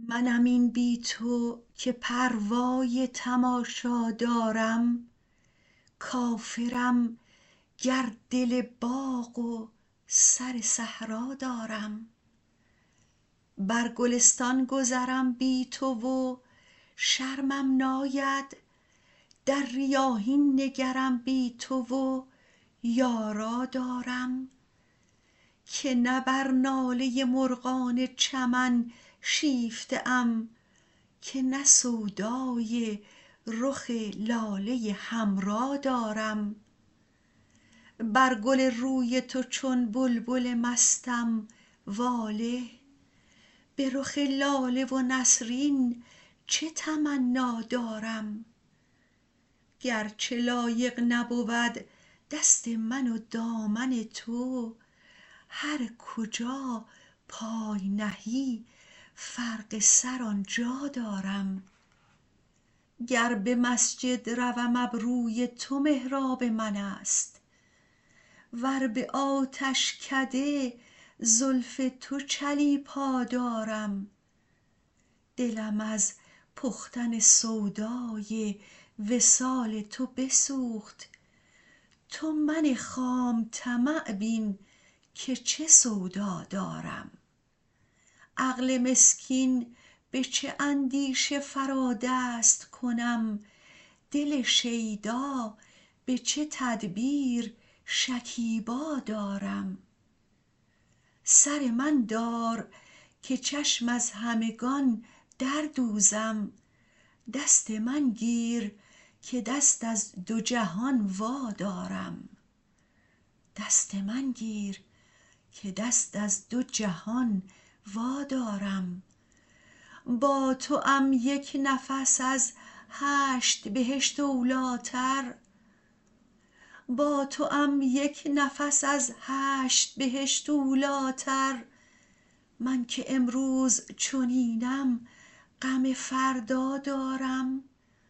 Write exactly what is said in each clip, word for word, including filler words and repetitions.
منم این بی تو که پروای تماشا دارم، کافرم گر دل باغ و سر صحرا دارم. بر گلستان گذرم بی تو و شرمم ناید، در ریاحین نگرم بی تو و یارا دارم. که نه بر ناله مرغان چمن شیفته ام، که نه سودای رخ لاله حمرا دارم. بر گل روی تو چون بلبل مستم واله، به رخ لاله و نسرین چه تمنا دارم. گرچه لایق نبود دست من و دامن تو، هر کجا پای نهی فرق سر آنجا دارم. گر به مسجد روم ابروی تو محراب من است، ور به آتشکده زلف تو چلیپا دارم. دلم از پختن سودای وصال تو بسوخت، تو من خام طمع بین که چه سودا دارم. عقل مسکین به چه اندیشه فرادست کنم، دل شیدا به چه تدبیر شکیبا دارم. سر من دار که چشم از همگان در دوزم، دست من گیر که دست از دو جهان وا دارم. دست من گیر که دست از دو جهان وا دارم. با توام یک نفس از هشت بهشت اولیتر، با توام یک نفس از هشت بهشت اولیتر. من که امروز چنینم غم فردا دارم.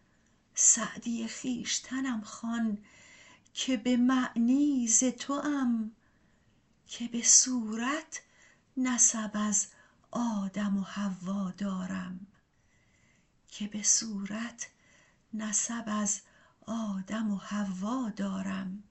سعدی خویشتنم خوان که به معنی ز توام، که به صورت نسب از آدم و حوا دارم. که به صورت نسب از آدم و حوا دارم.